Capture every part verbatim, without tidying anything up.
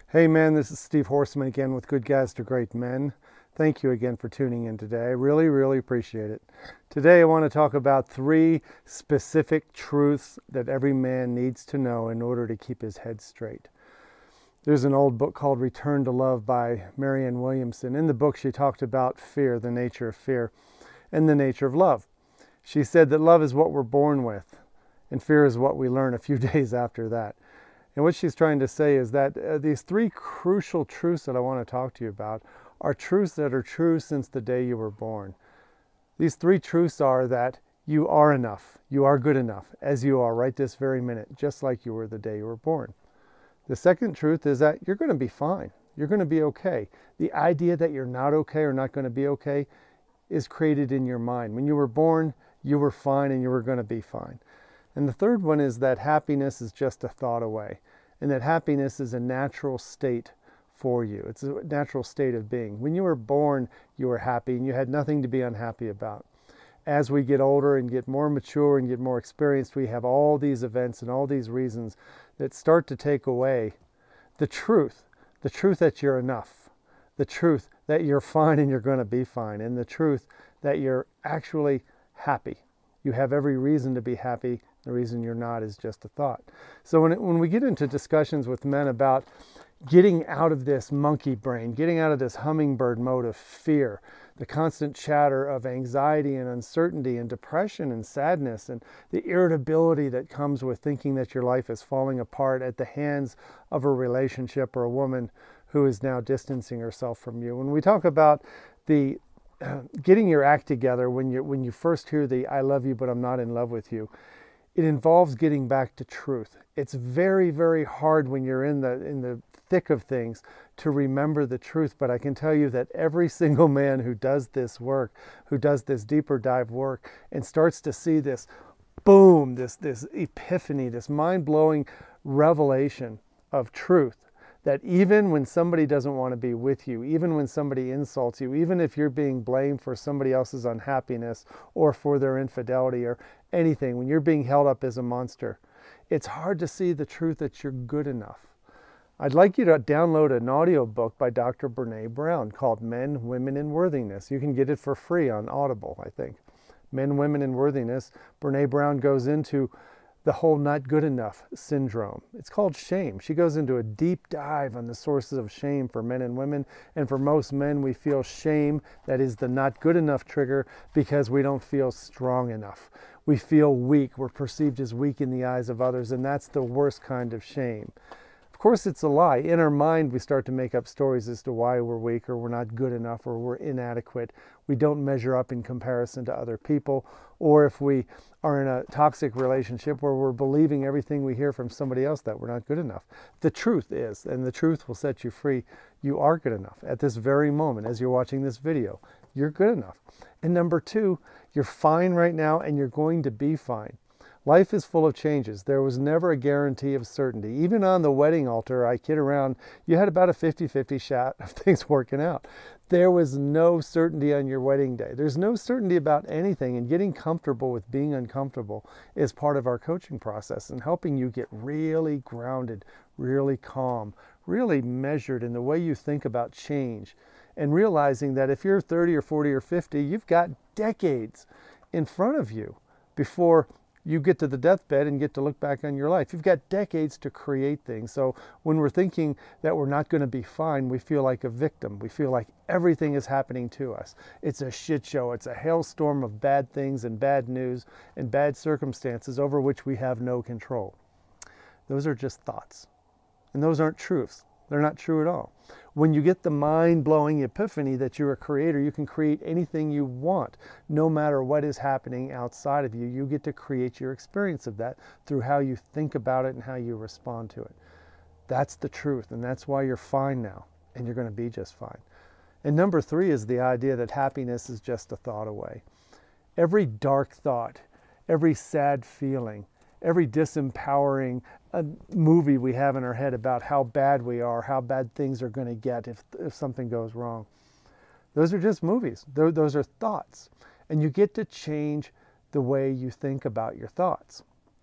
Hey man, this is Steve Horseman again with Good Guys to Great Men. Thank you again for tuning in today. I really, really appreciate it. Today I want to talk about three specific truths that every man needs to know in order to keep his head straight. There's an old book called Return to Love by Marianne Williamson. In the book she talked about fear, the nature of fear, and the nature of love. She said that love is what we're born with, and fear is what we learn a few days after that. And what she's trying to say is that uh, these three crucial truths that I want to talk to you about are truths that are true since the day you were born. These three truths are that you are enough, you are good enough, as you are right this very minute, just like you were the day you were born. The second truth is that you're going to be fine. You're going to be okay. The idea that you're not okay or not going to be okay is created in your mind. When you were born, you were fine and you were going to be fine. And the third one is that happiness is just a thought away, and that happiness is a natural state for you. It's a natural state of being. When you were born, you were happy and you had nothing to be unhappy about. As we get older and get more mature and get more experienced, we have all these events and all these reasons that start to take away the truth, the truth that you're enough, the truth that you're fine and you're going to be fine, and the truth that you're actually happy. You have every reason to be happy. The reason you're not is just a thought. So when, it, when we get into discussions with men about getting out of this monkey brain, getting out of this hummingbird mode of fear, the constant chatter of anxiety and uncertainty and depression and sadness and the irritability that comes with thinking that your life is falling apart at the hands of a relationship or a woman who is now distancing herself from you. When we talk about the uh, getting your act together when you when you first hear the "I love you but I'm not in love with you," it involves getting back to truth. It's very, very hard when you're in the in the thick of things to remember the truth, but I can tell you that every single man who does this work, who does this deeper dive work and starts to see this boom, this, this epiphany, this mind-blowing revelation of truth, that even when somebody doesn't want to be with you, even when somebody insults you, even if you're being blamed for somebody else's unhappiness or for their infidelity or anything, when you're being held up as a monster, it's hard to see the truth that you're good enough. I'd like you to download an audio book by Doctor Brene Brown called Men, Women, and Worthiness. You can get it for free on Audible, I think. Men, Women, and Worthiness. Brene Brown goes into the whole not good enough syndrome. It's called shame. She goes into a deep dive on the sources of shame for men and women. And for most men, we feel shame, that is the not good enough trigger, because we don't feel strong enough. We feel weak. We're perceived as weak in the eyes of others, and that's the worst kind of shame. Of course, it's a lie. In our mind, we start to make up stories as to why we're weak or we're not good enough or we're inadequate. We don't measure up in comparison to other people. Or if we are in a toxic relationship where we're believing everything we hear from somebody else that we're not good enough. The truth is, and the truth will set you free, you are good enough. At this very moment, as you're watching this video, you're good enough. And number two, you're fine right now and you're going to be fine. Life is full of changes. There was never a guarantee of certainty. Even on the wedding altar, I kid around, you had about a fifty fifty shot of things working out. There was no certainty on your wedding day. There's no certainty about anything, and getting comfortable with being uncomfortable is part of our coaching process and helping you get really grounded, really calm, really measured in the way you think about change, and realizing that if you're thirty or forty or fifty, you've got decades in front of you before you get to the deathbed and get to look back on your life. You've got decades to create things. So when we're thinking that we're not going to be fine, we feel like a victim. We feel like everything is happening to us. It's a shit show. It's a hailstorm of bad things and bad news and bad circumstances over which we have no control. Those are just thoughts. And those aren't truths. They're not true at all. When you get the mind-blowing epiphany that you're a creator, you can create anything you want, no matter what is happening outside of you. You get to create your experience of that through how you think about it and how you respond to it. That's the truth, and that's why you're fine now, and you're going to be just fine. And number three is the idea that happiness is just a thought away. Every dark thought, every sad feeling, every disempowering uh, movie we have in our head about how bad we are, how bad things are going to get if, if something goes wrong. Those are just movies. Those, those are thoughts. And you get to change the way you think about your thoughts.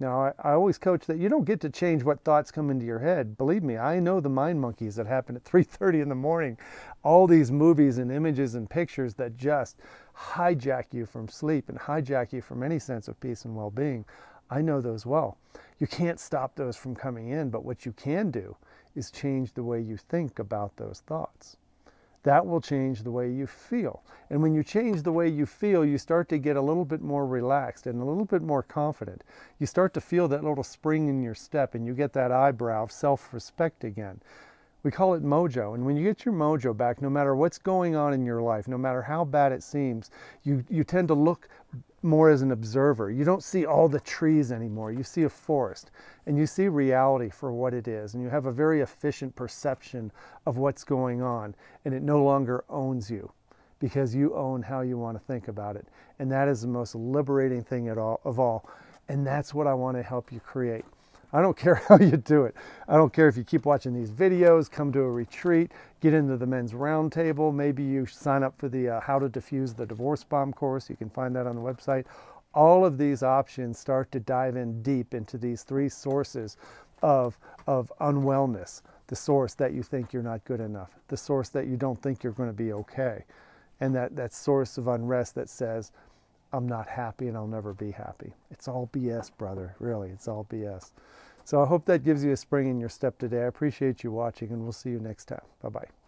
Now, I, I always coach that you don't get to change what thoughts come into your head. Believe me, I know the mind monkeys that happen at three thirty in the morning. All these movies and images and pictures that just hijack you from sleep and hijack you from any sense of peace and well-being. I know those well. You can't stop those from coming in, but what you can do is change the way you think about those thoughts. That will change the way you feel. And when you change the way you feel, you start to get a little bit more relaxed and a little bit more confident. You start to feel that little spring in your step, and you get that eyebrow of self-respect again. We call it mojo. And when you get your mojo back, no matter what's going on in your life, no matter how bad it seems, you, you tend to look more as an observer. You don't see all the trees anymore. You see a forest, and you see reality for what it is, and you have a very efficient perception of what's going on, and it no longer owns you because you own how you want to think about it. And that is the most liberating thing at all, of all. And that's what I want to help you create. I don't care how you do it. I don't care if you keep watching these videos, come to a retreat, get into the men's roundtable. Maybe you sign up for the uh, How to Diffuse the Divorce Bomb course. You can find that on the website. All of these options start to dive in deep into these three sources of, of unwellness. The source that you think you're not good enough. The source that you don't think you're going to be okay. And that, that source of unrest that says, I'm not happy and I'll never be happy. It's all B S, brother. Really, it's all B S. So I hope that gives you a spring in your step today. I appreciate you watching, and we'll see you next time. Bye-bye.